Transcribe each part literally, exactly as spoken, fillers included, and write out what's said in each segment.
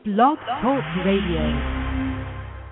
Blog Talk Radio.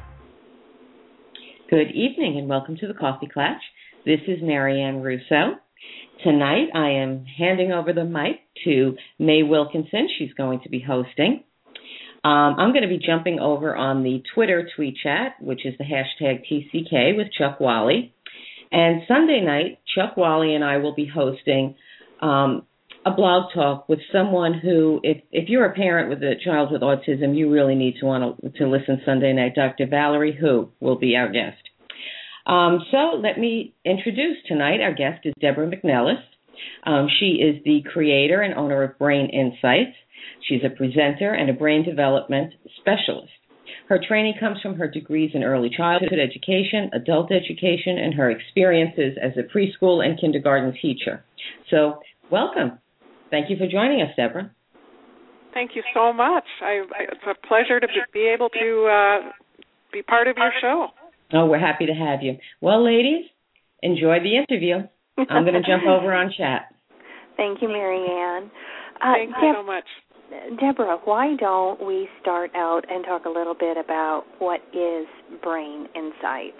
Good evening and welcome to the Coffee Klatch. This is Marianne Russo. Tonight I am handing over the mic to May Wilkinson. She's going to be hosting. Um, I'm going to be jumping over on the Twitter tweet chat, which is the hashtag T C K with Chuck Wally. And Sunday night, Chuck Wally and I will be hosting um, a blog talk with someone who, if, if you're a parent with a child with autism, you really need to want to, to listen Sunday night. Doctor Valerie Hu will be our guest. Um, so let me introduce tonight. Our guest is Deborah McNellis. Um, she is the creator and owner of Brain Insights. She's a presenter and a brain development specialist. Her training comes from her degrees in early childhood education, adult education, and her experiences as a preschool and kindergarten teacher. So welcome. Thank you for joining us, Deborah. Thank you so much. I, it's a pleasure to be able to uh, be part of your show. Oh, we're happy to have you. Well, ladies, enjoy the interview. I'm going to jump over on chat. Thank you, Marianne. Uh, Thank you Deb- so much. Deborah, why don't we start out and talk a little bit about what is Brain Insights?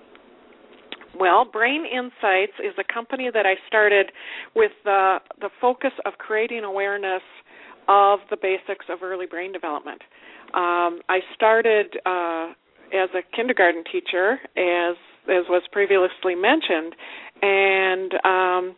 Well, Brain Insights is a company that I started with the, the focus of creating awareness of the basics of early brain development. Um, I started uh, as a kindergarten teacher, as as was previously mentioned, and um,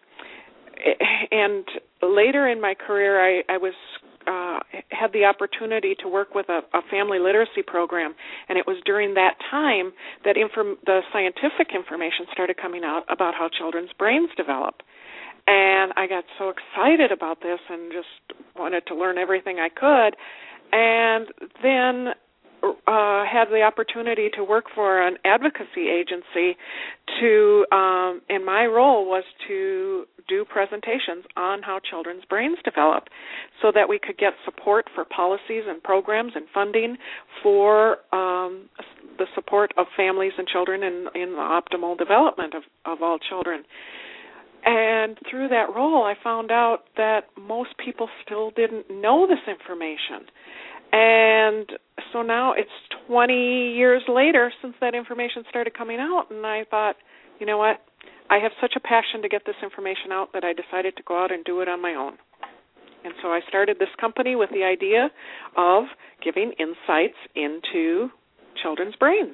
and later in my career, I, I was uh, had the opportunity to work with a, a family literacy program, and it was during that time that inform, the scientific information started coming out about how children's brains develop. And I got so excited about this and just wanted to learn everything I could, and then Uh, had the opportunity to work for an advocacy agency to, um, and my role was to do presentations on how children's brains develop so that we could get support for policies and programs and funding for um, the support of families and children in, in the optimal development of, of all children. And through that role, I found out that most people still didn't know this information. And so now it's twenty years later since that information started coming out, and I thought, you know what, I have such a passion to get this information out that I decided to go out and do it on my own. And so I started this company with the idea of giving insights into children's brains.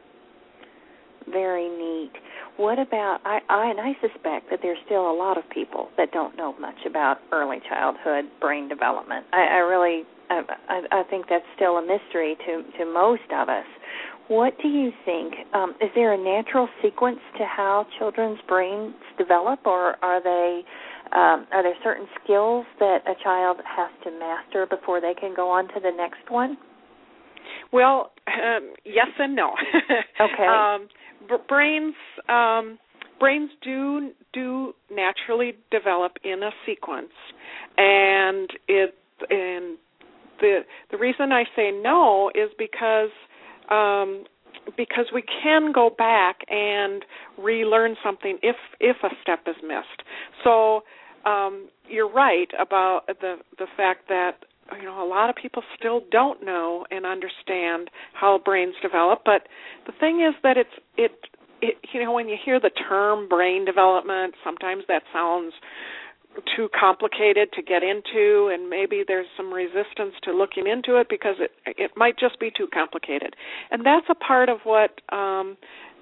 Very neat. What about, I, I and I suspect that there's still a lot of people that don't know much about early childhood brain development. I, I really, I, I think that's still a mystery to, to most of us. What do you think? Um, is there a natural sequence to how children's brains develop, or are they, um, are there certain skills that a child has to master before they can go on to the next one? Well, um, yes and no. Okay. um, b- brains um, brains do do naturally develop in a sequence, and it and the the reason I say no is because um, because we can go back and relearn something if if a step is missed. So um, you're right about the the fact that, you know, a lot of people still don't know and understand how brains develop. But the thing is that it's it, it you know, when you hear the term brain development, sometimes that sounds too complicated to get into, and maybe there's some resistance to looking into it because it it might just be too complicated. And that's a part of what um,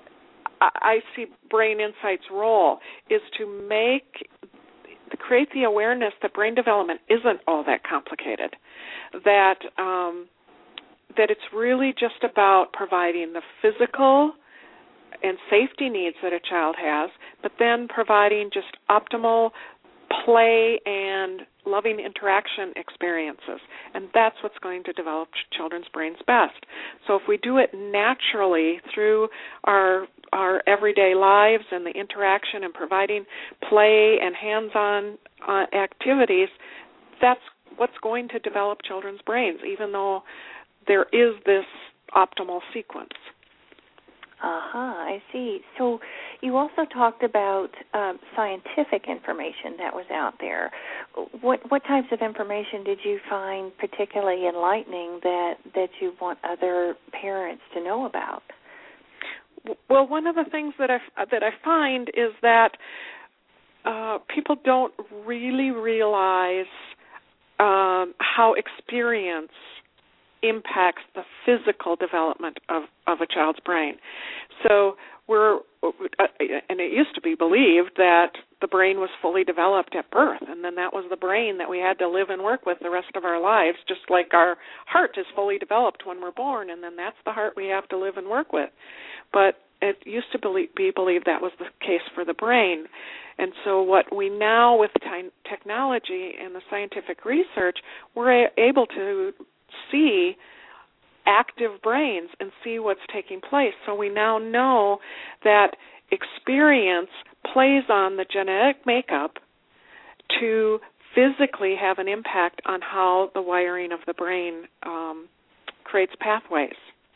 I see Brain Insights' role is to make to create the awareness that brain development isn't all that complicated, that um, that it's really just about providing the physical and safety needs that a child has, but then providing just optimal play and loving interaction experiences. And that's what's going to develop ch- children's brains best. So if we do it naturally through our our everyday lives and the interaction and providing play and hands-on uh, activities, that's what's going to develop children's brains, even though there is this optimal sequence. Uh-huh, I see. So You also talked about um, scientific information that was out there. What what types of information did you find particularly enlightening that, that you want other parents to know about? Well, one of the things that I, that I find is that uh, people don't really realize um, how experience impacts the physical development of, of a child's brain. So we're, and it used to be believed that the brain was fully developed at birth, and then that was the brain that we had to live and work with the rest of our lives, just like our heart is fully developed when we're born, and then that's the heart we have to live and work with. But it used to be believed that was the case for the brain. And so what we now, with technology and the scientific research, we're able to see active brains and see what's taking place. So we now know that experience plays on the genetic makeup to physically have an impact on how the wiring of the brain um, creates pathways.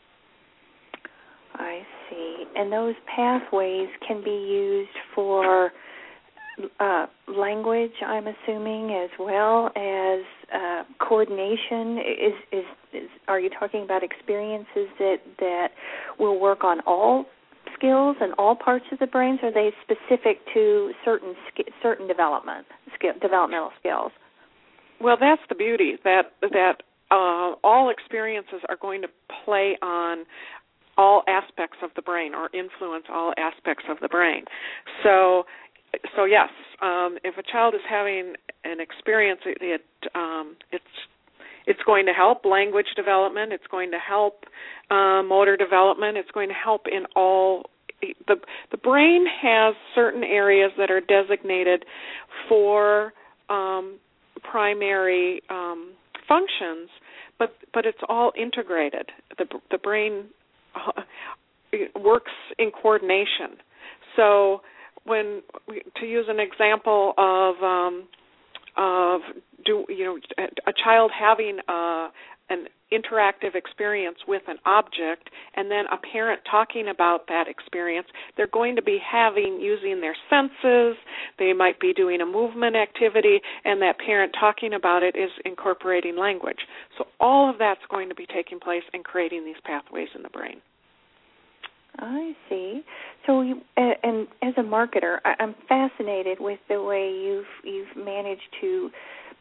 I see. And those pathways can be used for uh, language, I'm assuming, as well as uh, coordination. Is, is is are you talking about experiences that that will work on all skills and all parts of the brains? Or are they specific to certain certain development skill, developmental skills? Well, that's the beauty, that that uh, all experiences are going to play on all aspects of the brain or influence all aspects of the brain. So, so yes, um, if a child is having an experience, it, it um, it's it's going to help language development. It's going to help uh, motor development. It's going to help in all. The the brain has certain areas that are designated for um, primary um, functions, but but it's all integrated. The the brain uh, works in coordination. So when we, to use an example of um, of do you know a child having a, an interactive experience with an object, and then a parent talking about that experience, they're going to be having using their senses. They might be doing a movement activity, and that parent talking about it is incorporating language. So all of that's going to be taking place and creating these pathways in the brain. I see. So, you, and as a marketer, I'm fascinated with the way you've you've managed to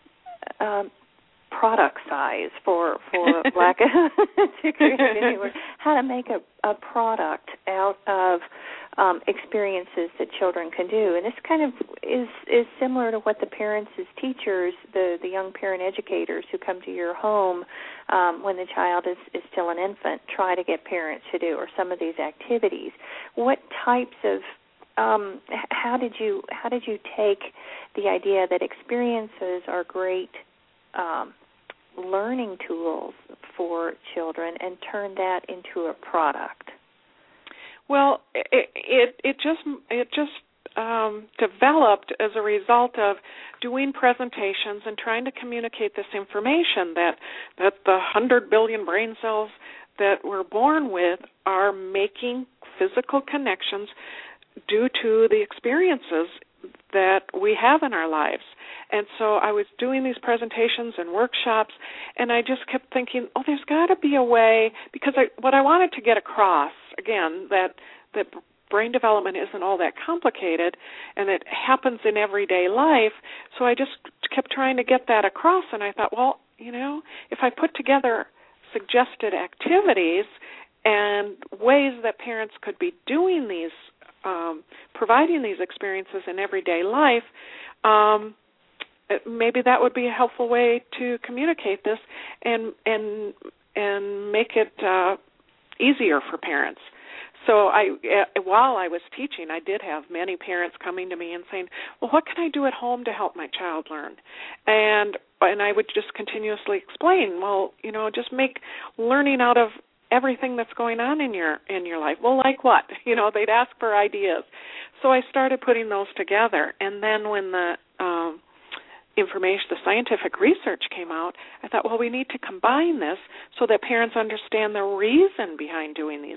um, product size, for for lack of to create any word, how to make a, a product out of um, experiences that children can do. And this kind of is is similar to what the parents as teachers, the the young parent educators who come to your home um, when the child is, is still an infant, try to get parents to do, or some of these activities. What types of um, how did you how did you take the idea that experiences are great um, learning tools for children and turn that into a product? Well, it it, it just it just um, developed as a result of doing presentations and trying to communicate this information that that the hundred billion brain cells that we're born with are making physical connections due to the experiences that we have in our lives. And so I was doing these presentations and workshops, and I just kept thinking, oh, there's got to be a way, because I, what I wanted to get across, again, that that brain development isn't all that complicated, and it happens in everyday life. So I just kept trying to get that across, and I thought, well, you know, if I put together suggested activities and ways that parents could be doing these, um, providing these experiences in everyday life, um, maybe that would be a helpful way to communicate this and and and make it uh, easier for parents. So I, uh, while I was teaching, I did have many parents coming to me and saying, well, what can I do at home to help my child learn? And and I would just continuously explain, well, you know, just make learning out of everything that's going on in your in your life. Well, like what? You know, they'd ask for ideas. So I started putting those together. And then when the um, information, the scientific research came out, I thought, well, we need to combine this so that parents understand the reason behind doing these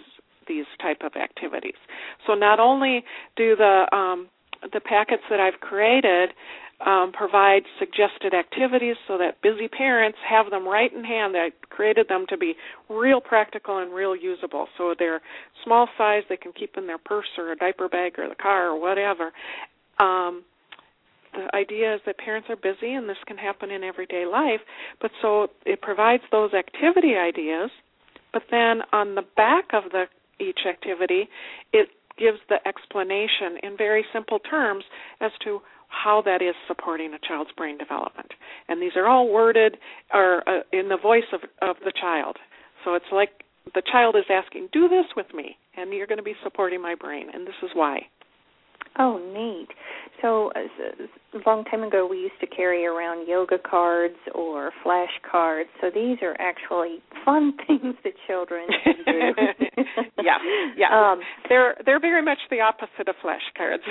these type of activities. So not only do the um, the packets that I've created um, provide suggested activities so that busy parents have them right in hand. I created them to be real practical and real usable. So they're small size, they can keep in their purse or a diaper bag or the car or whatever. Um, the idea is that parents are busy and this can happen in everyday life, but so it provides those activity ideas, but then on the back of the each activity, it gives the explanation in very simple terms as to how that is supporting a child's brain development. And these are all worded or uh, in the voice of, of the child. So it's like the child is asking, do this with me, and you're going to be supporting my brain, and this is why. Oh, neat. So uh, a long time ago we used to carry around yoga cards or flashcards. So these are actually fun things that children can do. yeah, yeah. Um, they're they're very much the opposite of flashcards.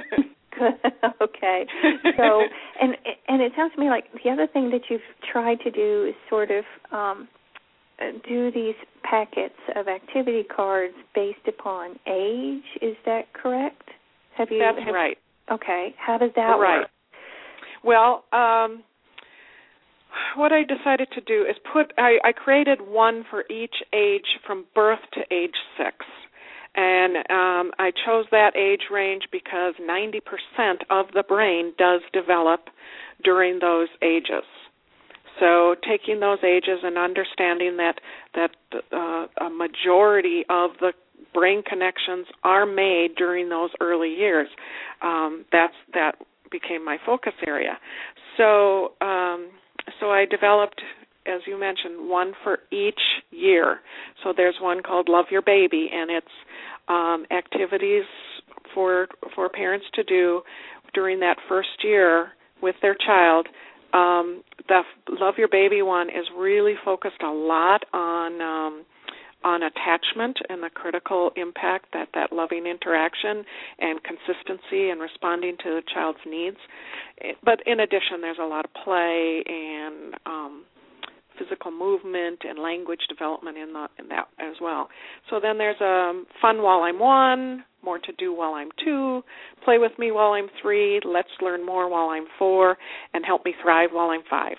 Okay. So, and and it sounds to me like the other thing that you've tried to do is sort of um, do these packets of activity cards based upon age. Is that correct? Have you? That's have, right. Okay. How does that right. work? Well, um, what I decided to do is put. I, I created one for each age from birth to age six. And um, I chose that age range because ninety percent of the brain does develop during those ages. So taking those ages and understanding that that uh, a majority of the brain connections are made during those early years, um, that's that became my focus area. So um, so I developed, as you mentioned, one for each year. So there's one called Love Your Baby, and it's um, activities for for parents to do during that first year with their child. Um, the Love Your Baby one is really focused a lot on um, on attachment and the critical impact that that loving interaction and consistency and responding to the child's needs. But in addition, there's a lot of play and um, physical movement and language development in, the, in that as well. So then there's um, fun while I'm one, more to do while I'm two, play with me while I'm three, let's learn more while I'm four, and help me thrive while I'm five.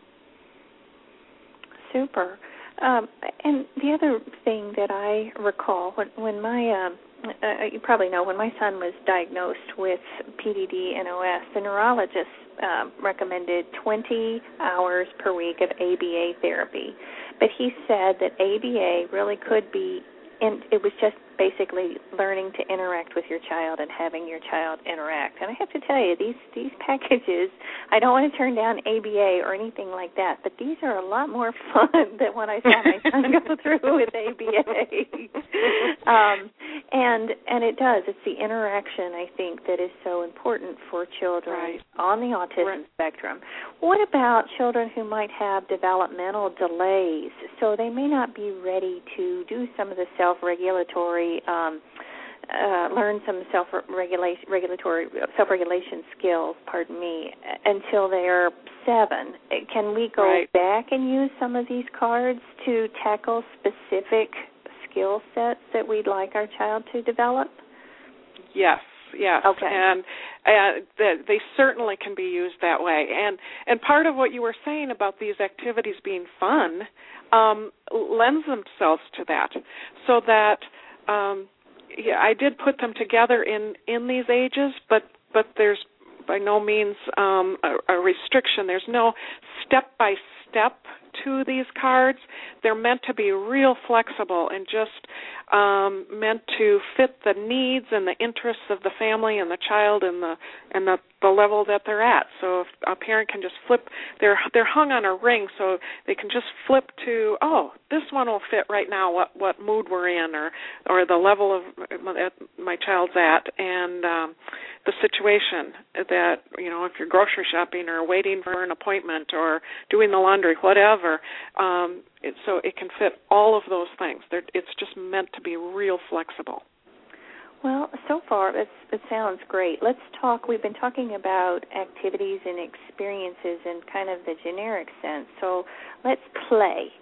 Super. Um, and the other thing that I recall, when, when my, um, uh, you probably know, when my son was diagnosed with P D D N O S, the neurologist uh, recommended twenty hours per week of A B A therapy. But he said that A B A really could be, and it was just basically learning to interact with your child and having your child interact. And I have to tell you, these these packages, I don't want to turn down A B A or anything like that, but these are a lot more fun than when I saw my son go through with A B A. um, and and it does. It's the interaction, I think, that is so important for children right. on the autism right. spectrum. What about children who might have developmental delays? So they may not be ready to do some of the self-regulatory Um, uh, learn some self-regulation, regulatory self-regulation skills. Pardon me, until they're seven. Can we go right. back and use some of these cards to tackle specific skill sets that we'd like our child to develop? Yes. Yes, okay. and uh, they certainly can be used that way. And and part of what you were saying about these activities being fun um, lends themselves to that, so that um, yeah, I did put them together in, in these ages, but but there's by no means um, a, a restriction. There's no step-by-step to these cards. They're meant to be real flexible and just um, meant to fit the needs and the interests of the family and the child and the and the, the level that they're at. So if a parent can just flip, they're they're hung on a ring, so they can just flip to, oh, this one will fit right now, what what mood we're in, or or the level of that my child's at, and um, the situation that, you know, if you're grocery shopping or waiting for an appointment or doing the laundry, whatever. Um, it, so it can fit all of those things. They're, it's just meant to be real flexible. Well, so far it's, it sounds great. Let's talk. We've been talking about activities and experiences in kind of the generic sense. So let's play.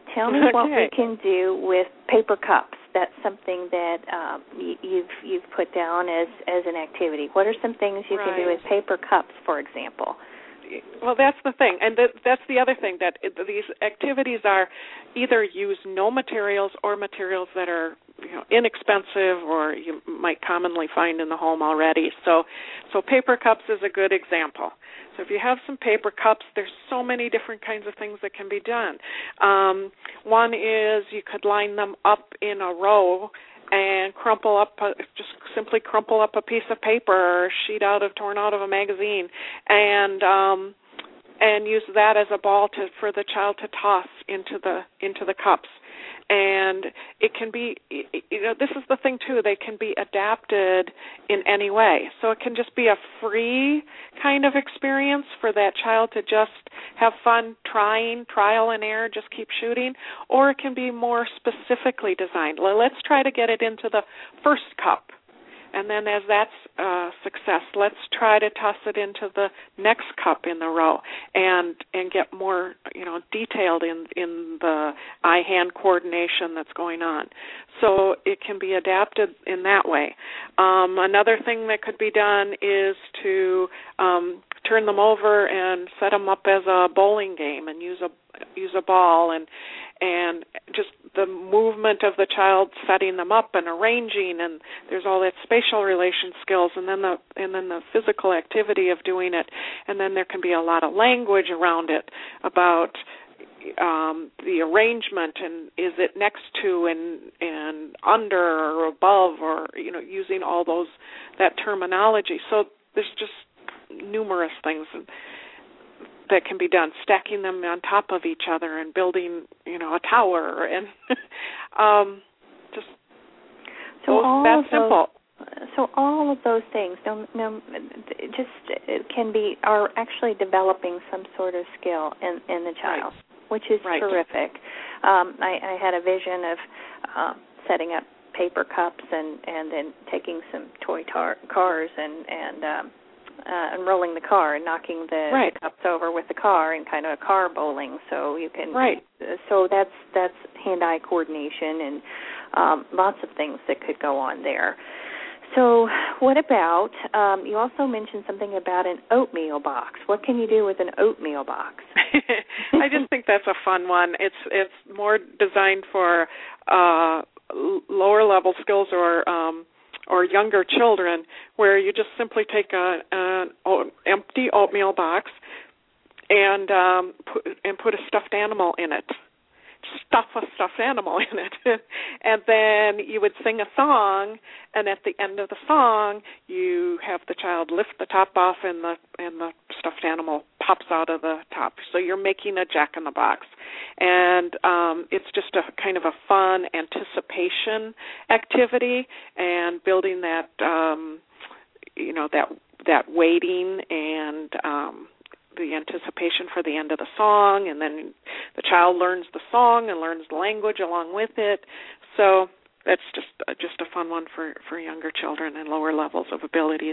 Tell me okay. what we can do with paper cups. That's something that um, y- you've you've put down as, as an activity. What are some things you right. can do with paper cups, for example? Well, that's the thing, and that, that's the other thing, that it, these activities are either use no materials or materials that are, you know, inexpensive or you might commonly find in the home already. So, so paper cups is a good example. So if you have some paper cups, there's so many different kinds of things that can be done. Um, one is you could line them up in a row and crumple up, a, just simply crumple up a piece of paper or a sheet out of torn out of a magazine, and um, and use that as a ball to for the child to toss into the into the cups. And it can be, you know, this is the thing too, they can be adapted in any way. So it can just be a free kind of experience for that child to just have fun trying, trial and error, just keep shooting, or it can be more specifically designed. Let's try to get it into the first cup. And then as that's a success, let's try to toss it into the next cup in the row and and get more, you know, detailed in, in the eye-hand coordination that's going on. So it can be adapted in that way. Um, another thing that could be done is to um, turn them over and set them up as a bowling game and use a use a ball and and just the movement of the child setting them up and arranging, and there's all that spatial relation skills, and then the and then the physical activity of doing it, and then there can be a lot of language around it about um, the arrangement and is it next to and and under or above, or you know, using all those that terminology. So there's just numerous things that can be done, stacking them on top of each other and building, you know, a tower, and um, just so those, all that's of those, simple. So all of those things, no, no, just it can be are actually developing some sort of skill in, in the child, right. which is right. terrific. Um, I, I had a vision of uh, setting up paper cups and, and then taking some toy tar- cars and and um, Uh, unrolling the car and knocking the, right. the cups over with the car and kind of a car bowling. So you can, right. So that's that's hand-eye coordination and um, lots of things that could go on there. So what about? Um, you also mentioned something about an oatmeal box. What can you do with an oatmeal box? I just think that's a fun one. It's it's more designed for uh, lower level skills or. Um, or younger children, where you just simply take a, an empty oatmeal box and um, put, and put a stuffed animal in it. Stuff a stuffed animal in it. And then you would sing a song, and at the end of the song, you have the child lift the top off and the and the stuffed animal pops out of the top. So you're making a jack-in-the-box. And um, it's just a kind of a fun anticipation activity and building that, um, you know, that that waiting and um the anticipation for the end of the song, and then the child learns the song and learns the language along with it. So that's just uh, just a fun one for, for younger children and lower levels of abilities.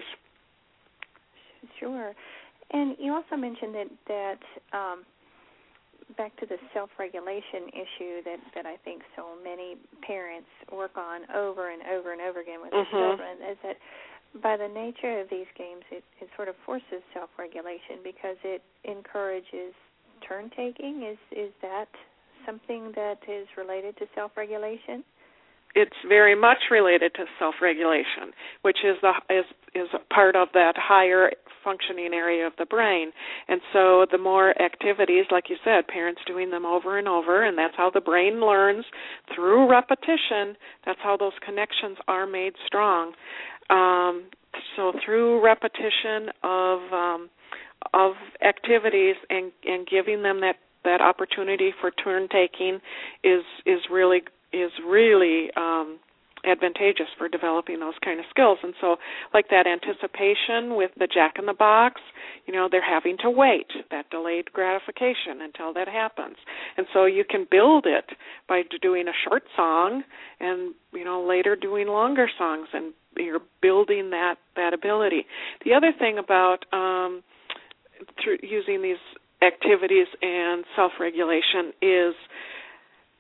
Sure. And you also mentioned that, that um, back to the self-regulation issue that, that I think so many parents work on over and over and over again with their mm-hmm. children, is that by the nature of these games, it, it sort of forces self-regulation because it encourages turn-taking. Is is that something that is related to self-regulation? It's very much related to self-regulation, which is the is is a part of that higher functioning area of the brain. And so the more activities, like you said, parents doing them over and over, and that's how the brain learns through repetition. That's how those connections are made strong. Um, so through repetition of um, of activities and, and giving them that, that opportunity for turn taking is is really is really um, advantageous for developing those kind of skills. And so, like that anticipation with the Jack in the Box, you know, they're having to wait, that delayed gratification until that happens. And so you can build it by doing a short song and, you know, later doing longer songs, and you're building that, that ability. The other thing about um, through using these activities and self-regulation is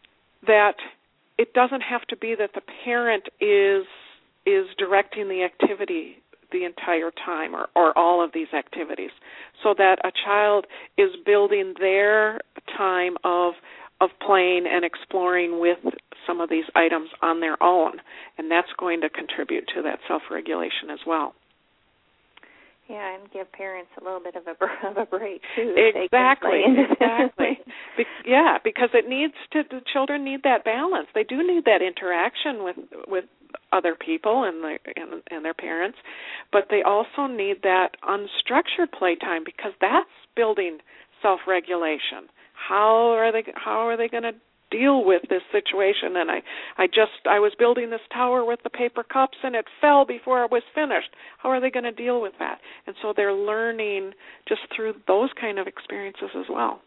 that it doesn't have to be that the parent is is directing the activity the entire time or, or all of these activities, so that a child is building their time of of playing and exploring with some of these items on their own, and that's going to contribute to that self-regulation as well. Yeah, and give parents a little bit of a, of a break too. Exactly, exactly. Be- yeah, because it needs to. The children need that balance. They do need that interaction with with other people and the, and, and their parents, but they also need that unstructured playtime because that's building self-regulation. How are they? How are they going to deal with this situation? And I, I just, I was building this tower with the paper cups and it fell before it was finished. How are they going to deal with that? And so they're learning just through those kind of experiences as well.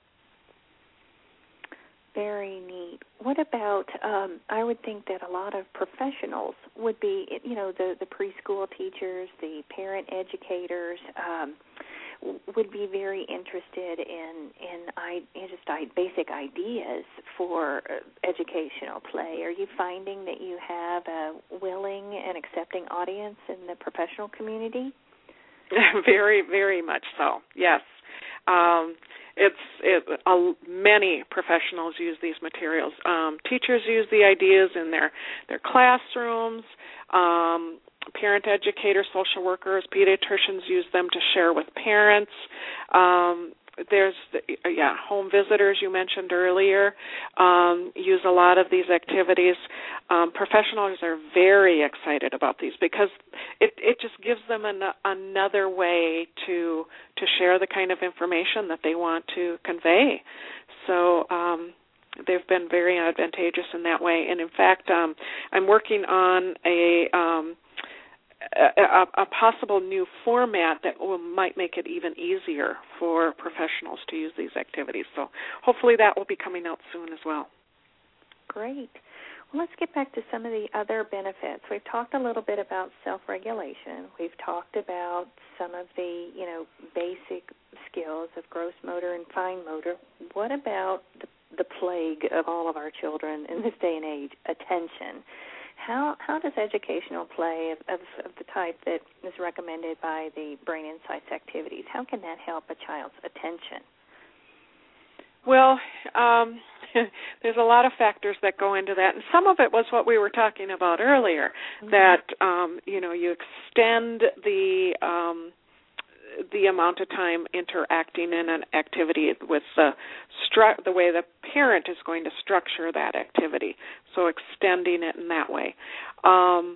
Very neat. What about, um, I would think that a lot of professionals would be, you know, the, the preschool teachers, the parent educators, um, would be very interested in in, I, in just I, basic ideas for educational play. Are you finding that you have a willing and accepting audience in the professional community? Very, very much so. Yes, um, it's it, uh, many professionals use these materials. Um, teachers use the ideas in their their classrooms. Um, Parent educators, social workers, pediatricians use them to share with parents. Um, there's, yeah, home visitors you mentioned earlier um, use a lot of these activities. Um, professionals are very excited about these because it, it just gives them an, another way to to share the kind of information that they want to convey. So um, they've been very advantageous in that way. And in fact, um, I'm working on a um, A, a possible new format that will, might make it even easier for professionals to use these activities. So hopefully that will be coming out soon as well. Great. Well, let's get back to some of the other benefits. We've talked a little bit about self-regulation. We've talked about some of the, you know, basic skills of gross motor and fine motor. What about the, the plague of all of our children in this day and age, attention? How how does educational play of, of, of the type that is recommended by the Brain Insights activities, how can that help a child's attention? Well, um, there's a lot of factors that go into that, and some of it was what we were talking about earlier, mm-hmm. that, um, you know, you extend the um, the amount of time interacting in an activity with the stru- the way the parent is going to structure that activity, so extending it in that way. Um,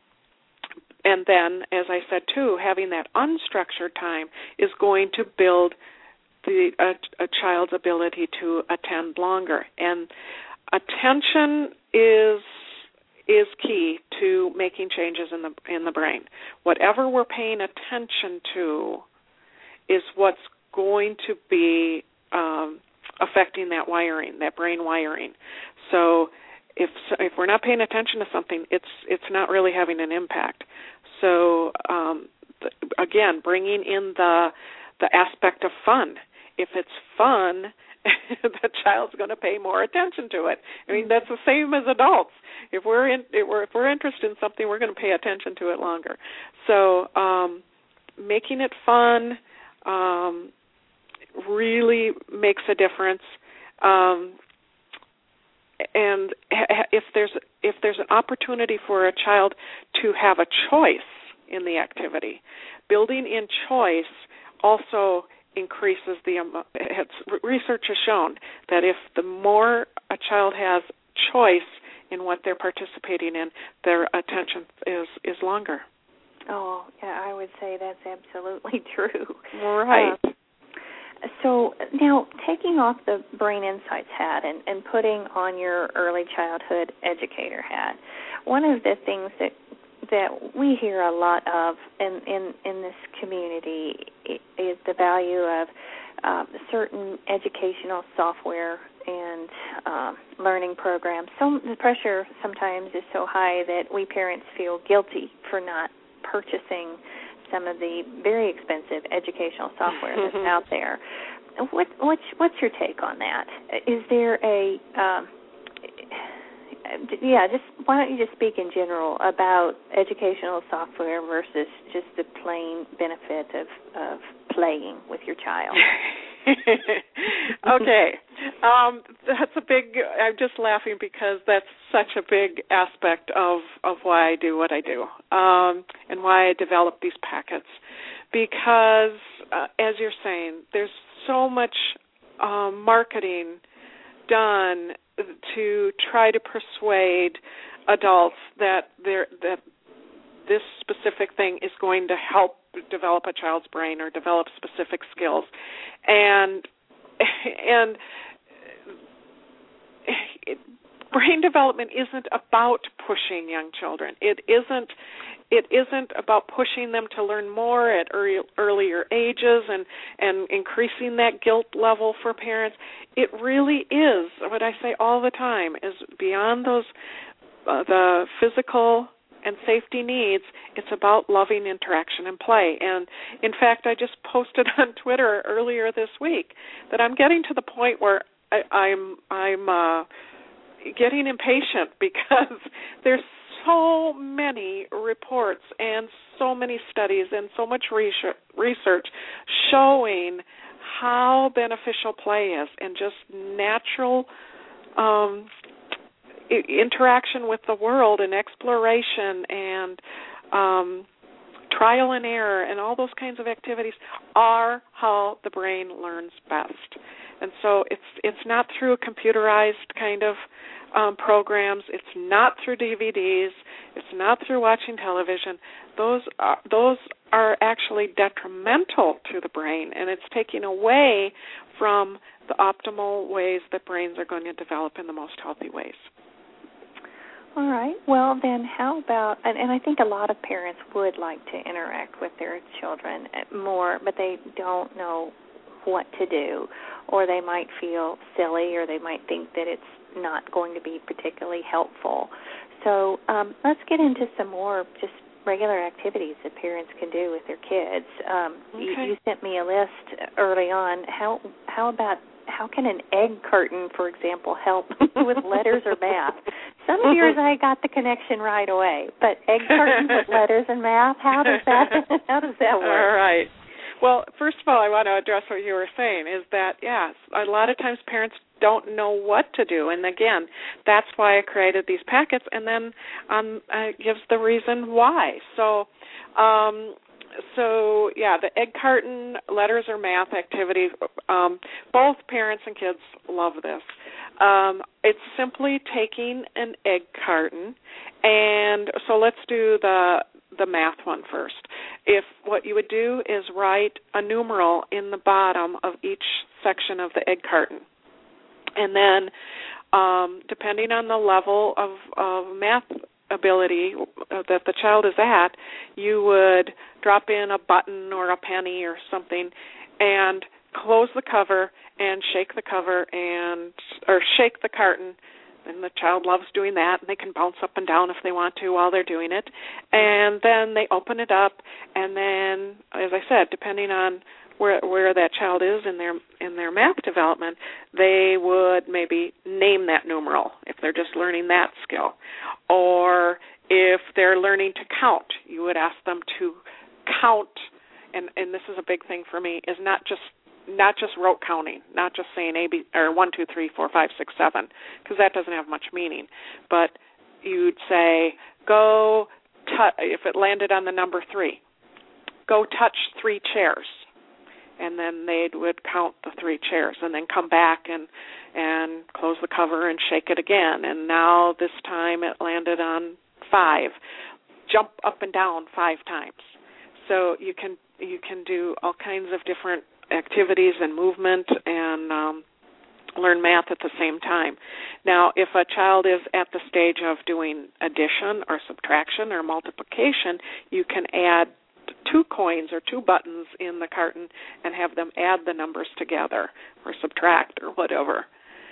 and then, as I said, too, having that unstructured time is going to build the a, a child's ability to attend longer. And attention is is key to making changes in the in the brain. Whatever we're paying attention to is what's going to be um, affecting that wiring, that brain wiring. So if if we're not paying attention to something, it's it's not really having an impact. So um, th- again, bringing in the the aspect of fun. If it's fun, the child's going to pay more attention to it. I mean, that's the same as adults. If we're in, if we're, if we're interested in something, we're going to pay attention to it longer. So um, making it fun um, really makes a difference. Um, and if there's if there's an opportunity for a child to have a choice in the activity, building in choice also increases the um, it's, research has shown that if the more a child has choice in what they're participating in, their attention is is longer. Oh, yeah, I would say that's absolutely true. Right. Uh, so now, taking off the Brain Insights hat and, and putting on your early childhood educator hat, one of the things that that we hear a lot of in, in, in this community is the value of um, certain educational software and um, learning programs. So the pressure sometimes is so high that we parents feel guilty for not purchasing some of the very expensive educational software that's out there. What, what's, what's your take on that? Is there a... Um, yeah, just why don't you just speak in general about educational software versus just the plain benefit of, of playing with your child? Okay. Um, that's a big, I'm just laughing because that's such a big aspect of, of why I do what I do, um, and why I develop these packets. Because, uh, as you're saying, there's so much um, marketing done to try to persuade adults that there that this specific thing is going to help develop a child's brain or develop specific skills, and and it, brain development isn't about pushing young children. It isn't. It isn't about pushing them to learn more at early, earlier ages and, and increasing that guilt level for parents. It really is, what I say all the time, is beyond those uh, the physical and safety needs, it's about loving interaction and play. And, in fact, I just posted on Twitter earlier this week that I'm getting to the point where I, I'm, I'm uh, getting impatient because there's so many reports and so many studies and so much research showing how beneficial play is and just natural um, interaction with the world and exploration and um, trial and error and all those kinds of activities are how the brain learns best. And so it's it's not through a computerized kind of um, programs. It's not through D V Ds. It's not through watching television. Those are, those are actually detrimental to the brain, and it's taking away from the optimal ways that brains are going to develop in the most healthy ways. All right. Well, then how about, and, and I think a lot of parents would like to interact with their children more, but they don't know what to do, or they might feel silly, or they might think that it's not going to be particularly helpful. So um, let's get into some more just regular activities that parents can do with their kids. Um, okay. you, you sent me a list early on. How how about how can an egg carton, for example, help with letters or math? Some of yours I got the connection right away, but egg carton with letters and math, how does that how does that work? All right. Well, first of all, I want to address what you were saying, is that, yes, a lot of times parents don't know what to do. And, again, that's why I created these packets, and then um, it gives the reason why. So, um, so yeah, the egg carton, letters or math activity, um, both parents and kids love this. Um, it's simply taking an egg carton, and so let's do the the math one first. If what you would do is write a numeral in the bottom of each section of the egg carton, and then um, depending on the level of, of math ability that the child is at, you would drop in a button or a penny or something and close the cover and shake the cover and or shake the carton. And the child loves doing that, and they can bounce up and down if they want to while they're doing it. And then they open it up, and then, as I said, depending on where where that child is in their in their math development, they would maybe name that numeral if they're just learning that skill. Or if they're learning to count, you would ask them to count, and, and this is a big thing for me, is not just not just rote counting, not just saying A, B, or one, two, three, four, five, six, seven, because that doesn't have much meaning. But you'd say, go, tu- if it landed on the number three, go touch three chairs. And then they would count the three chairs and then come back and, and close the cover and shake it again. And now this time it landed on five. Jump up and down five times. So you can you can do all kinds of different activities and movement and um, learn math at the same time. Now, if a child is at the stage of doing addition or subtraction or multiplication, you can add two coins or two buttons in the carton and have them add the numbers together or subtract or whatever.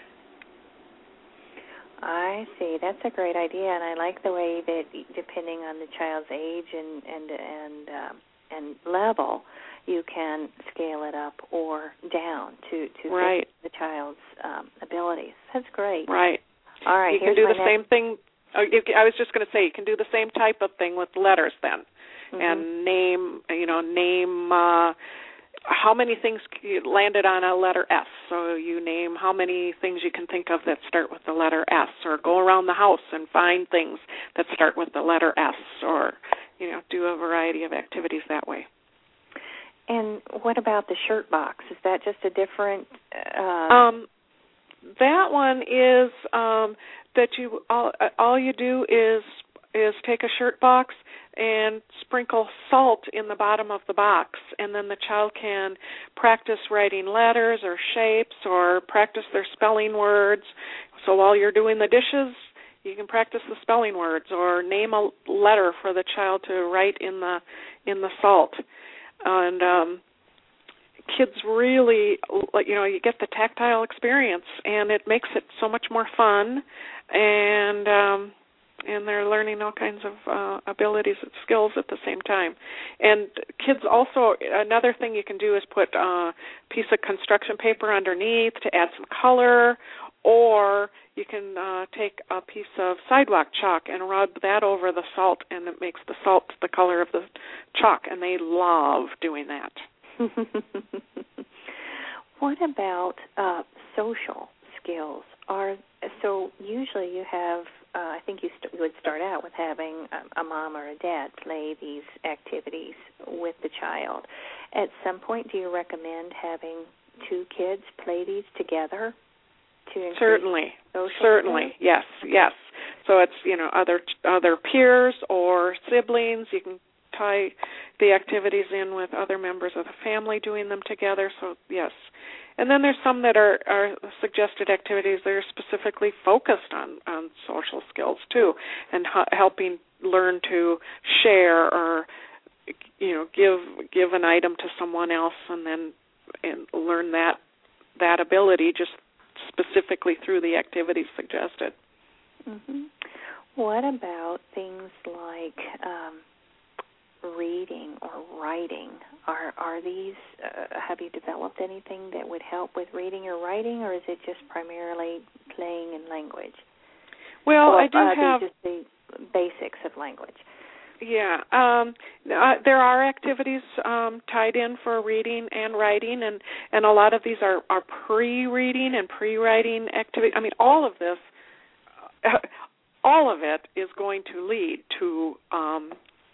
I see. That's a great idea, and I like the way that depending on the child's age and and and uh, and level, you can scale it up or down to, to right. fit the child's um, abilities. That's great. Right. All right. You can do the next... same thing. Oh, you, I was just going to say, you can do the same type of thing with letters then, mm-hmm. and name, you know, name uh, how many things landed on a letter S. So you name how many things you can think of that start with the letter S, or go around the house and find things that start with the letter S, or, you know, do a variety of activities that way. And what about the shirt box? Is that just a different? Uh... Um, that one is um, that you all, all you do is is take a shirt box and sprinkle salt in the bottom of the box, and then the child can practice writing letters or shapes or practice their spelling words. So while you're doing the dishes, you can practice the spelling words or name a letter for the child to write in the in the salt. And um, kids really, you know, you get the tactile experience, and it makes it so much more fun, and um, and they're learning all kinds of uh, abilities and skills at the same time. And kids also, another thing you can do is put a piece of construction paper underneath to add some color, or you can uh, take a piece of sidewalk chalk and rub that over the salt, and it makes the salt the color of the chalk, and they love doing that. What about uh, social skills? Are so usually you have, uh, I think you, st- you would start out with having a, a mom or a dad play these activities with the child. At some point, do you recommend having two kids play these together? Certainly, certainly, yes, yes. So it's, you know, other other peers or siblings. You can tie the activities in with other members of the family doing them together. So yes, and then there's some that are, are suggested activities that are specifically focused on, on social skills too, and h- helping learn to share or, you know, give give an item to someone else, and then and learn that that ability just specifically through the activities suggested. Mm-hmm. What about things like um, reading or writing? Are are these? Uh, have you developed anything that would help with reading or writing, or is it just primarily playing in language? Well, or, I do uh, have just the basics of language. Yeah, um, uh, there are activities um, tied in for reading and writing, and, and a lot of these are, are pre-reading and pre-writing activities. I mean, all of this, uh, all of it is going to lead to um,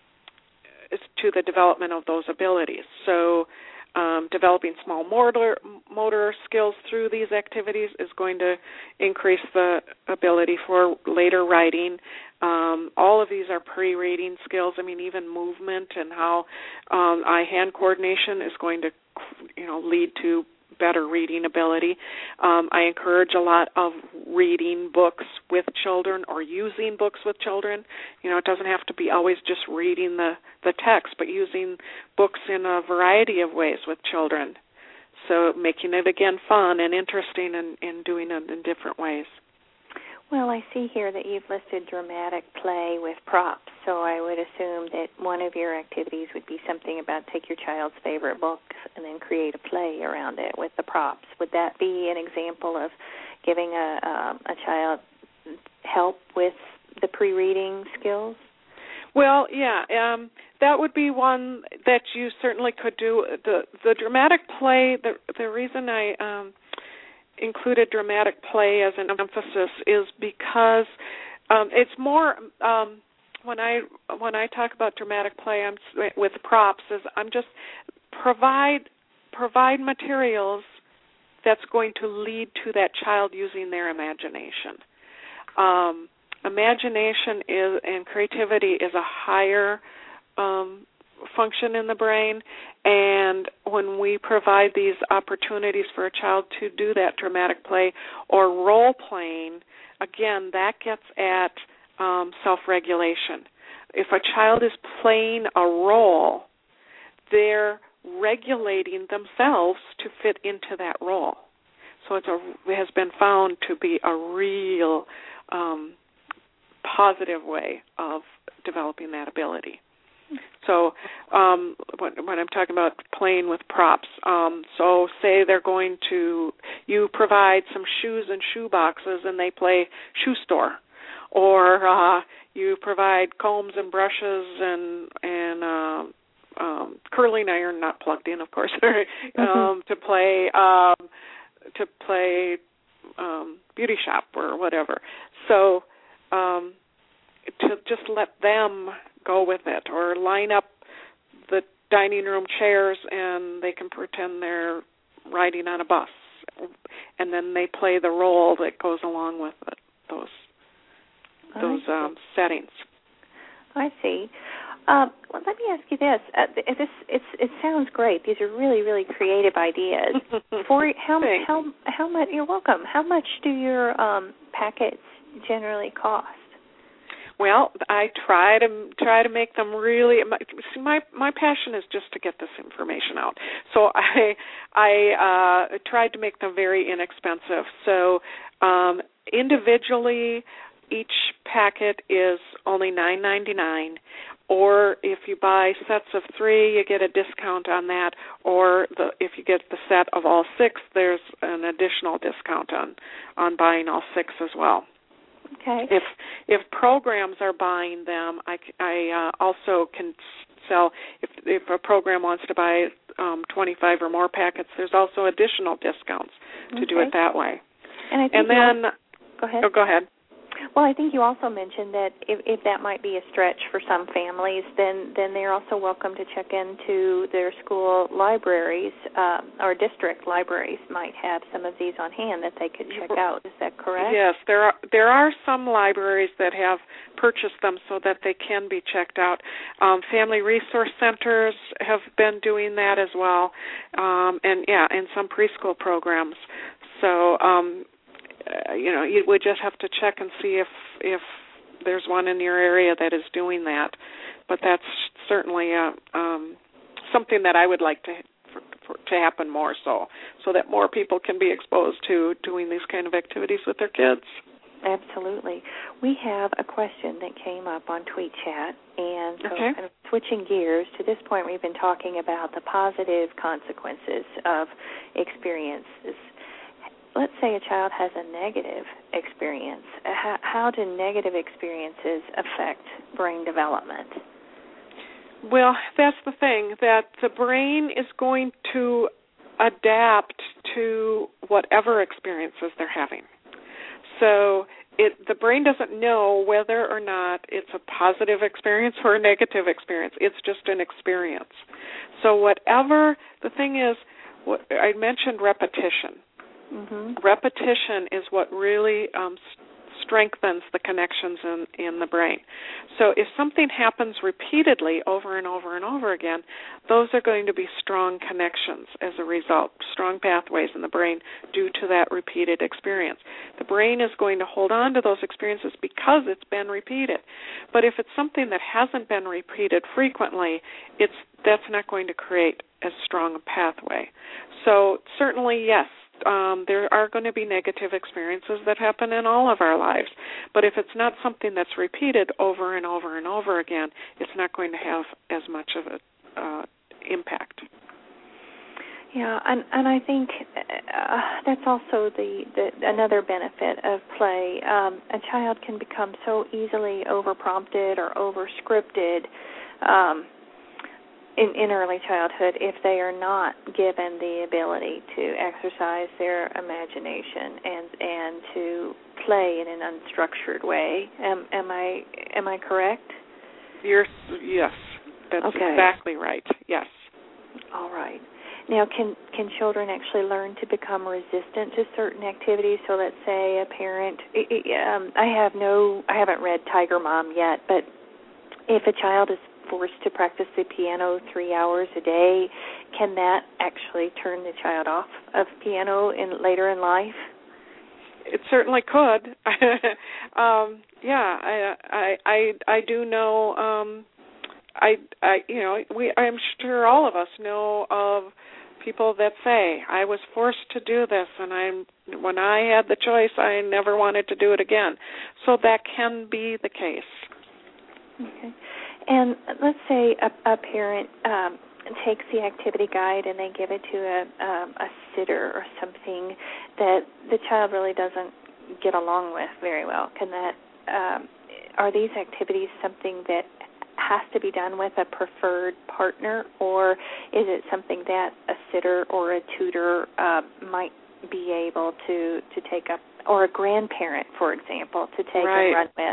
to the development of those abilities. So um, developing small motor, motor skills through these activities is going to increase the ability for later writing. Um, all of these are pre-reading skills. I mean, even movement and how um, eye-hand coordination is going to, you know, lead to better reading ability. Um, I encourage a lot of reading books with children or using books with children. You know, it doesn't have to be always just reading the, the text, but using books in a variety of ways with children. So making it, again, fun and interesting and, and doing it in different ways. Well, I see here that you've listed dramatic play with props, so I would assume that one of your activities would be something about take your child's favorite book and then create a play around it with the props. Would that be an example of giving a, a, a child help with the pre-reading skills? Well, yeah, um, that would be one that you certainly could do. The the dramatic play, the, the reason I... Um, included dramatic play as an emphasis is because um, it's more um, when I when I talk about dramatic play I'm with props is I'm just provide provide materials that's going to lead to that child using their imagination. Um, imagination is and creativity is a higher um, function in the brain, and when we provide these opportunities for a child to do that dramatic play or role playing, again, that gets at um, self-regulation. If a child is playing a role, they're regulating themselves to fit into that role. So it's a, it has been found to be a real um, positive way of developing that ability. So um, when, when I'm talking about playing with props, um, so say they're going to, you provide some shoes and shoe boxes and they play shoe store. Or uh, you provide combs and brushes and, and uh, um, curling iron, not plugged in, of course, um, mm-hmm. to play um, to play um, beauty shop or whatever. So um, to just let them go with it, or line up the dining room chairs and they can pretend they're riding on a bus, and then they play the role that goes along with it, those those um, settings. I see. Um, well, let me ask you this. Uh, this it's, it sounds great. These are really, really creative ideas. For how how how much? You're welcome. How much do your um, packets generally cost? Well, I try to try to make them really. My, see, my my passion is just to get this information out. So I I uh, tried to make them very inexpensive. So um, individually, each packet is only nine ninety-nine. Or if you buy sets of three, you get a discount on that. Or the, if you get the set of all six, there's an additional discount on, on buying all six as well. Okay. If if programs are buying them, I, I uh, also can sell. If if a program wants to buy um, twenty-five or more packets, there's also additional discounts to okay. do it that way. And, I think and then, also, go ahead. Oh, go ahead. Well, I think you also mentioned that if, if that might be a stretch for some families, then, then they're also welcome to check into their school libraries, uh, or district libraries might have some of these on hand that they could check out. Is that correct? Yes, there are there are some libraries that have purchased them so that they can be checked out. Um, family resource centers have been doing that as well, um, and yeah, and some preschool programs. So. Um, Uh, you know, you would just have to check and see if if there's one in your area that is doing that. But that's certainly a, um, something that I would like to for, for, to happen more so, so that more people can be exposed to doing these kind of activities with their kids. Absolutely. We have a question that came up on TweetChat, and so okay. kind of switching gears, to this point we've been talking about the positive consequences of experiences. Let's say a child has a negative experience. How, how do negative experiences affect brain development? Well, that's the thing, that the brain is going to adapt to whatever experiences they're having. So it, the brain doesn't know whether or not it's a positive experience or a negative experience. It's just an experience. So whatever, the thing is, what, I mentioned repetition. Mm-hmm. Repetition is what really um, strengthens the connections in, in the brain. So if something happens repeatedly over and over and over again, those are going to be strong connections as a result, strong pathways in the brain due to that repeated experience. The brain is going to hold on to those experiences because it's been repeated. But if it's something that hasn't been repeated frequently, it's that's not going to create as strong a pathway. So certainly, yes, Um, there are going to be negative experiences that happen in all of our lives. But if it's not something that's repeated over and over and over again, it's not going to have as much of an uh, impact. Yeah, and, and I think uh, that's also the, the another benefit of play. Um, a child can become so easily over-prompted or over-scripted um In, in early childhood if they are not given the ability to exercise their imagination and and to play in an unstructured way. Am, am I am I correct? You're, yes, that's okay. exactly right. Yes. All right. Now, can can children actually learn to become resistant to certain activities? So, let's say a parent. Um, I have no. I haven't read Tiger Mom yet, but if a child is forced to practice the piano three hours a day, can that actually turn the child off of piano in later in life? It certainly could. um, yeah, I, I I I do know. Um, I I you know we I'm sure all of us know of people that say, I was forced to do this, and I'm when I had the choice, I never wanted to do it again. So that can be the case. Okay. And let's say a, a parent um, takes the activity guide and they give it to a, um, a sitter or something that the child really doesn't get along with very well. Can that um, are these activities something that has to be done with a preferred partner, or is it something that a sitter or a tutor uh, might be able to, to take up, or a grandparent, for example, to take right. and run with?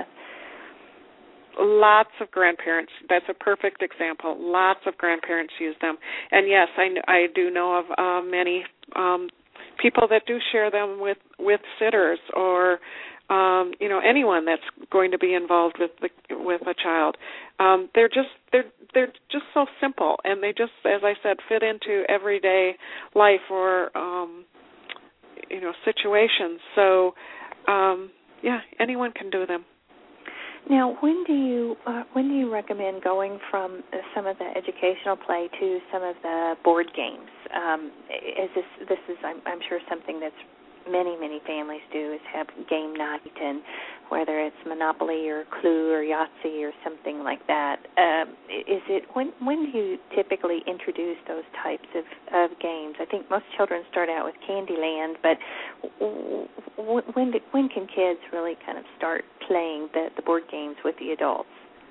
Lots of grandparents. That's a perfect example. Lots of grandparents use them. And yes, I, I do know of uh, many um, people that do share them with, with sitters or Um, you know, anyone that's going to be involved with the, with a child. Um, they're just they're they're just so simple, and they just, as I said, fit into everyday life or um, you know, situations. So um, yeah, anyone can do them. Now, when do you uh, when do you recommend going from uh, some of the educational play to some of the board games? Um, is this this is I'm, I'm sure something that's many, many families do is have game night, and whether it's Monopoly or Clue or Yahtzee or something like that. Um, is it when when do you typically introduce those types of, of games? I think most children start out with Candyland, but when do, when can kids really kind of start playing the, the board games with the adults?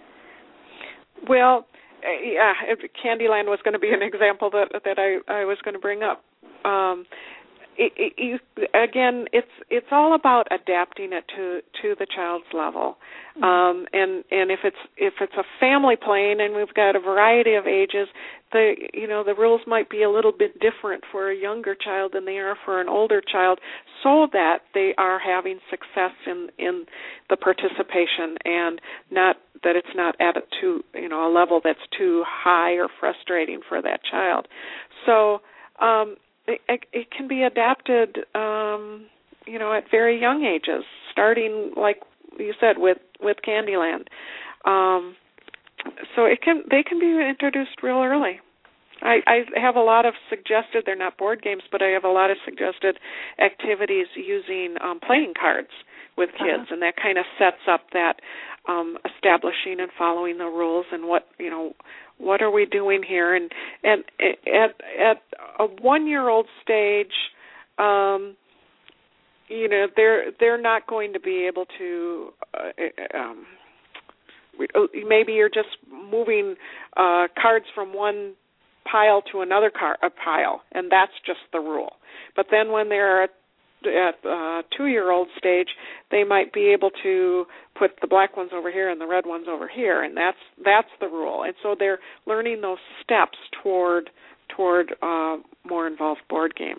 Well, uh, yeah, Candyland was going to be an example that that I, I was going to bring up. Um, It, it, you, again, it's it's all about adapting it to, to the child's level, mm-hmm. um, and and if it's if it's a family playing and we've got a variety of ages, the you know the rules might be a little bit different for a younger child than they are for an older child, so that they are having success in, in the participation and not that it's not at a too you know a level that's too high or frustrating for that child. So. Um, It, it can be adapted, um, you know, at very young ages, starting, like you said, with, with Candyland. Um, so it can they can be introduced real early. I, I have a lot of suggested, they're not board games, but I have a lot of suggested activities using um, playing cards with kids, uh-huh. and that kind of sets up that um, establishing and following the rules and what, you know, what are we doing here? And, and at at a one-year-old stage, um, you know, they're they're not going to be able to. Uh, um, maybe you're just moving uh, cards from one pile to another car, a pile, and that's just the rule. But then when they're at at uh, two-year-old stage, they might be able to put the black ones over here and the red ones over here, and that's that's the rule. And so they're learning those steps toward toward uh, more involved board game.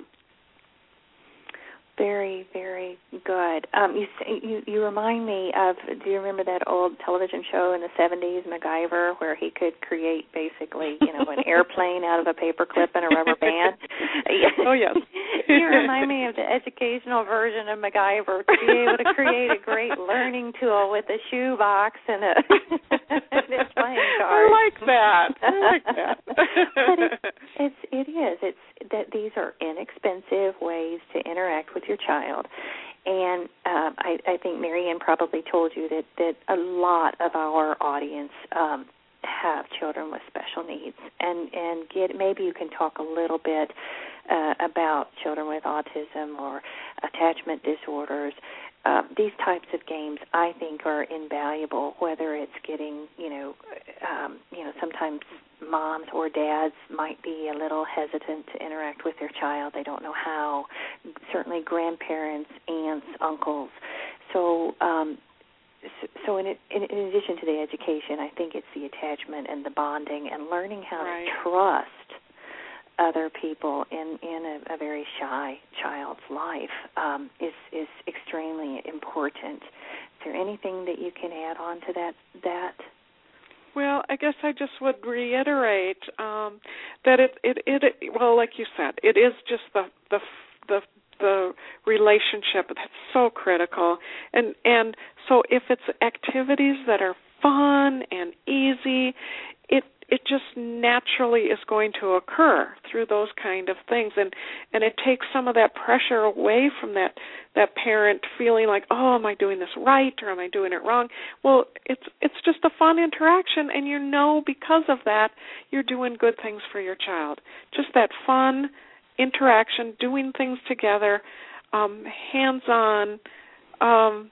Very, very good. Um, you, you you remind me of, do you remember that old television show in the seventies, MacGyver, where he could create basically, you know, an airplane out of a paper clip and a rubber band? Oh, yes. You remind me of the educational version of MacGyver, to be able to create a great learning tool with a shoebox and a, and a playing card. I like that. I like that. But it, it's, it is. It's that these are inexpensive ways to interact with your child. And um, I, I think Marianne probably told you that, that a lot of our audience um, have children with special needs. And, and get maybe you can talk a little bit uh, about children with autism or attachment disorders. Uh, these types of games, I think, are invaluable, whether it's getting, you know, um, you know, sometimes moms or dads might be a little hesitant to interact with their child. They don't know how. Certainly grandparents, aunts, uncles. So um, so in, in, in addition to the education, I think it's the attachment and the bonding and learning how right. to trust other people in, in a, a very shy child's life um, is, is extremely important. Is there anything that you can add on to that? that? Well, I guess I just would reiterate um, that it, it, it, it, well, like you said, it is just the the the, the relationship that's so critical, and and so if it's activities that are fun and easy, it it just naturally is going to occur through those kind of things, and and it takes some of that pressure away from that that parent feeling like, oh, am I doing this right or am I doing it wrong? Well, it's it's just a fun interaction, and you know because of that you're doing good things for your child. Just that fun interaction, doing things together, um, hands-on, um,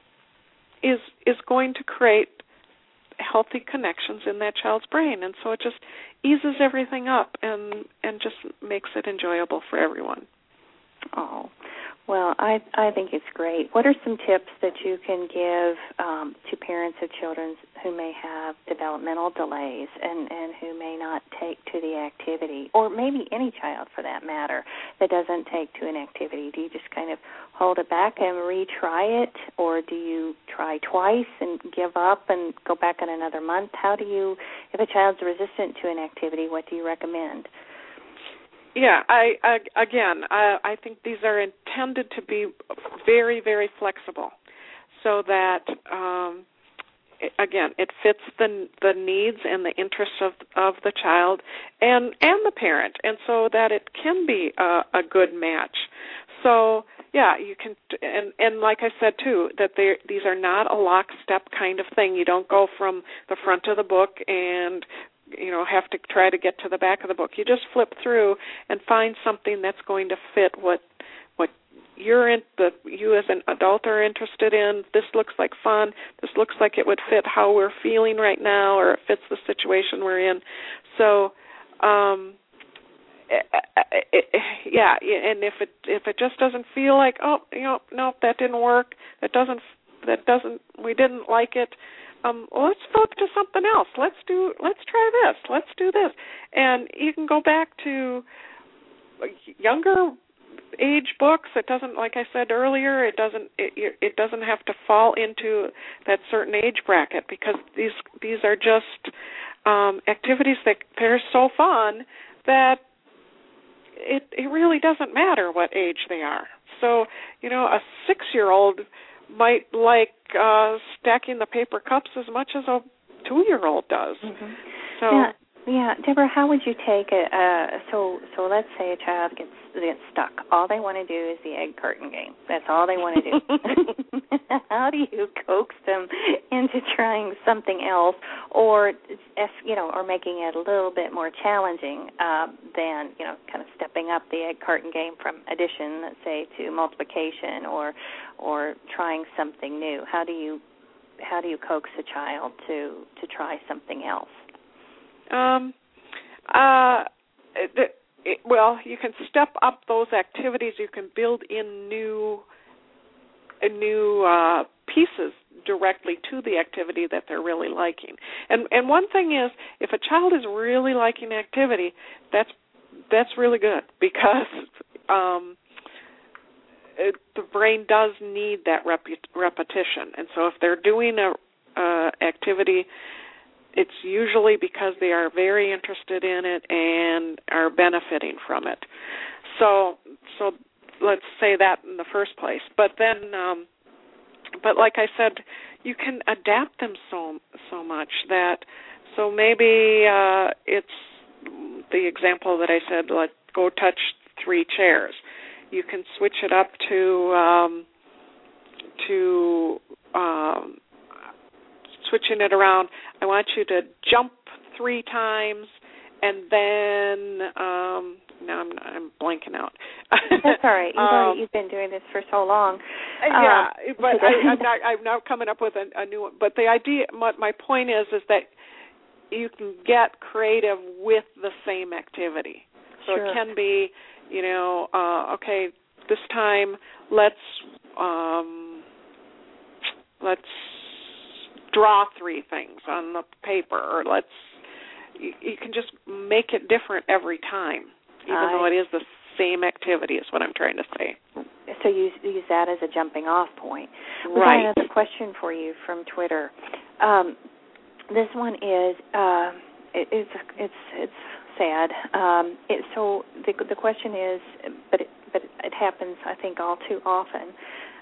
is is going to create healthy connections in that child's brain, and so it just eases everything up and and just makes it enjoyable for everyone. Oh, well, I I think it's great. What are some tips that you can give um, to parents of children who may have developmental delays and, and who may not take to the activity, or maybe any child for that matter that doesn't take to an activity? Do you just kind of hold it back and retry it, or do you try twice and give up and go back in another month? How do you, if a child's resistant to an activity, what do you recommend? Yeah, I, I again, I, I think these are intended to be very, very flexible, so that um, it, again, it fits the the needs and the interests of of the child and and the parent, and so that it can be a, a good match. So yeah, you can, and and like I said too, that they these are not a lockstep kind of thing. You don't go from the front of the book and you know, have to try to get to the back of the book. You just flip through and find something that's going to fit what what you're in, the you as an adult are interested in. This looks like fun. This looks like it would fit how we're feeling right now, or it fits the situation we're in. So, um, it, it, yeah, and if it if it just doesn't feel like, oh, you know, no, that didn't work. That doesn't that doesn't we didn't like it. Um, well, let's flip to something else. Let's do. Let's try this. Let's do this. And you can go back to younger age books. It doesn't, like I said earlier, it doesn't. It, it doesn't have to fall into that certain age bracket, because these these are just um, activities that they're so fun that it it really doesn't matter what age they are. So you know, a six-year-old might like uh, stacking the paper cups as much as a two-year-old does. Mm-hmm. So, yeah, yeah, Deborah, how would you take it? Uh, so, so let's say a child gets gets stuck. All they want to do is the egg carton game. That's all they want to do. How do you coax them into trying something else, or you know, or making it a little bit more challenging uh, than you know, kind of stepping up the egg carton game from addition, let's say, to multiplication, or or trying something new? How do you how do you coax a child to to try something else? Um. Uh. The, It, well, you can step up those activities. You can build in new, uh, new uh, pieces directly to the activity that they're really liking. And and one thing is, if a child is really liking activity, that's that's really good, because um, it, the brain does need that rep- repetition. And so if they're doing a uh, activity, it's usually because they are very interested in it and are benefiting from it. So, so let's say that in the first place. But then, um, but like I said, you can adapt them so so much that. So maybe uh, it's the example that I said. Let go touch three chairs. You can switch it up to um, to. Um, switching it around. I want you to jump three times, and then um, now I'm, I'm blanking out. That's all right. You've, um, already, you've been doing this for so long. Yeah, um, but I, I'm not. I'm now coming up with a, a new one. But the idea, my, my point is, is that you can get creative with the same activity. So sure. It can be, you know, uh, okay, this time let's um, let's. draw three things on the paper, or let's, you, you can just make it different every time, even I, though it is the same activity, is what I'm trying to say. So you use that as a jumping off point. Right. We got another question for you from Twitter. Um, this one is, uh, it, it's it's it's sad. Um, it, so the the question is, but it, but it happens, I think, all too often.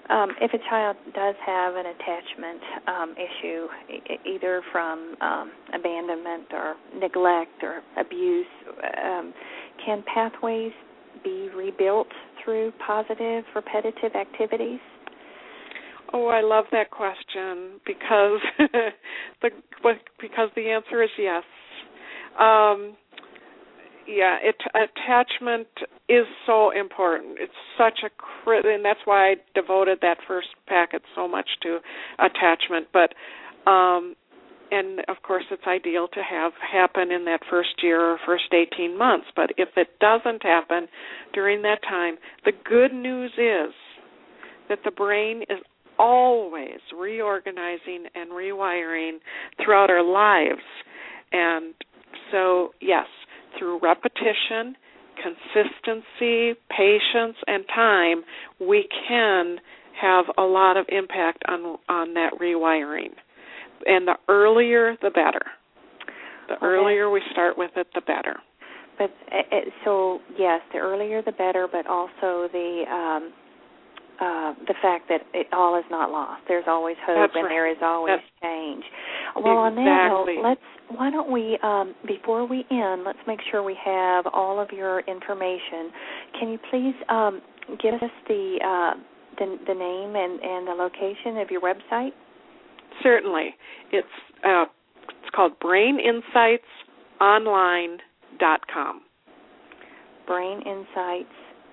um, if a child does have an attachment um, issue, e- either from um, abandonment or neglect or abuse, um, can pathways be rebuilt through positive, repetitive activities? Oh, I love that question because the because the answer is yes. Um, yeah, it, attachment is so important. It's such a crit, and that's why I devoted that first packet so much to attachment. But um, and of course, it's ideal to have happen in that first year or first eighteen months. But if it doesn't happen during that time, the good news is that the brain is always reorganizing and rewiring throughout our lives. And so, yes, through repetition, consistency, patience, and time, we can have a lot of impact on on that rewiring. And the earlier, the better. The okay. earlier we start with it, the better. But uh, so, yes, the earlier the better, but also the um, uh, the fact that it all is not lost. There's always hope, That's and right. there is always That's change. Well, exactly. on that note, let's. Why don't we, um, before we end, let's make sure we have all of your information. Can you please um, give us the, uh, the the name and, and the location of your website? Certainly. It's uh, it's called brain insights online dot com. brain insights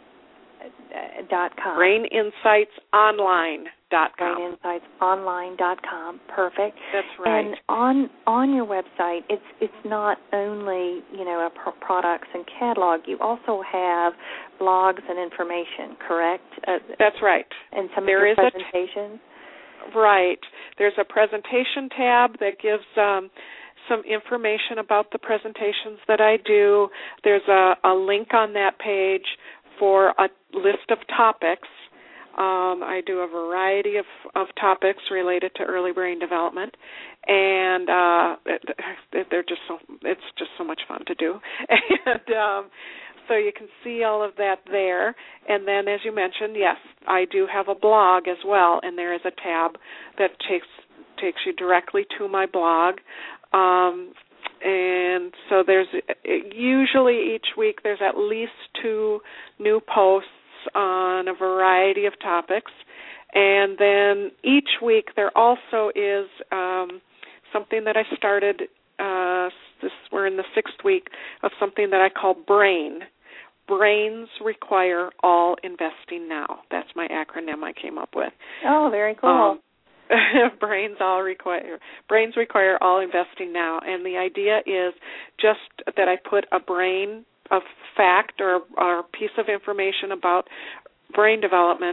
dot com. brain insights online dot com. brain insights online dot com. Perfect. That's right. And on on your website, it's it's not only, you know, a pro- products and catalog. You also have blogs and information, correct? Uh, That's right. And some there of your is presentations. A, right. There's a presentation tab that gives um, some information about the presentations that I do. There's a, a link on that page for a list of topics. Um, I do a variety of, of topics related to early brain development, and uh, they're just so it's just so much fun to do. And um, so you can see all of that there. And then, as you mentioned, yes, I do have a blog as well, and there is a tab that takes takes you directly to my blog. Um, and so there's usually each week there's at least two new posts on a variety of topics. And then each week there also is um, something that I started, uh, this, we're in the sixth week, of something that I call BRAIN. Brains Require All Investing Now. That's my acronym I came up with. Oh, very cool. Um, brains all require brains require all investing now, and the idea is just that I put a brain of fact or, or a piece of information about brain development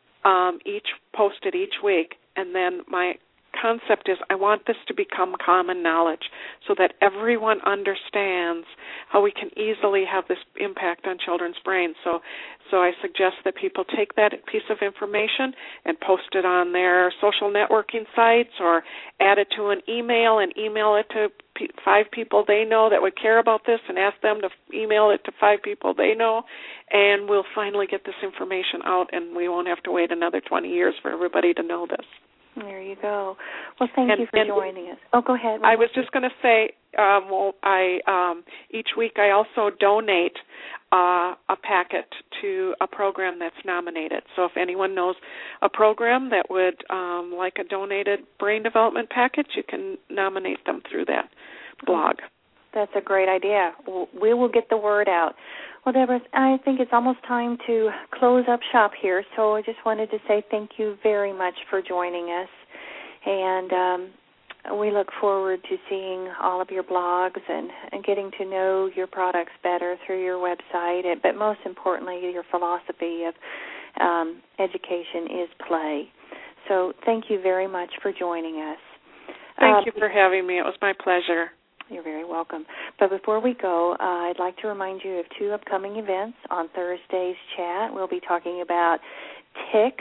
um, each posted each week, and then my concept is I want this to become common knowledge so that everyone understands how we can easily have this impact on children's brains. So so I suggest that people take that piece of information and post it on their social networking sites or add it to an email and email it to p- five people they know that would care about this and ask them to email it to five people they know, and we'll finally get this information out, and we won't have to wait another twenty years for everybody to know this. There you go. Well, thank and, you for and joining us. Oh, go ahead. I was just going to say, um, well, I um, each week I also donate uh, a packet to a program that's nominated. So if anyone knows a program that would um, like a donated brain development package, you can nominate them through that blog. That's a great idea. We will get the word out. Well, Deborah, I think it's almost time to close up shop here, so I just wanted to say thank you very much for joining us, and um, we look forward to seeing all of your blogs and, and getting to know your products better through your website, but most importantly, your philosophy of um, education is play. So thank you very much for joining us. Thank um, you for having me. It was my pleasure. You're very welcome. But before we go, uh, I'd like to remind you of two upcoming events. On Thursday's chat, we'll be talking about tics,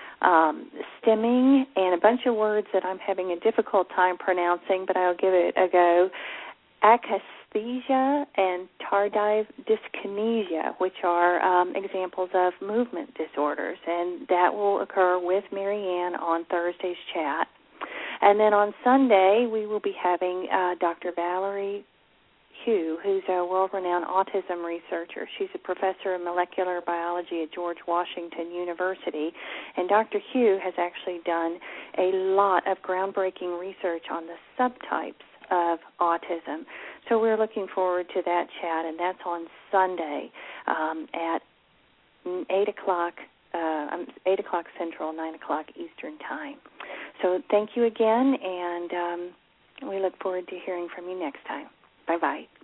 um, stimming, and a bunch of words that I'm having a difficult time pronouncing, but I'll give it a go. synesthesia and tardive dyskinesia, which are um, examples of movement disorders, and that will occur with Marianne on Thursday's chat. And then on Sunday, we will be having uh, Doctor Valerie Hugh, who's a world-renowned autism researcher. She's a professor of molecular biology at George Washington University, and Doctor Hugh has actually done a lot of groundbreaking research on the subtypes of autism. So we're looking forward to that chat, and that's on Sunday um, at eight o'clock, uh, eight o'clock Central, nine o'clock Eastern Time. So thank you again, and um, we look forward to hearing from you next time. Bye-bye.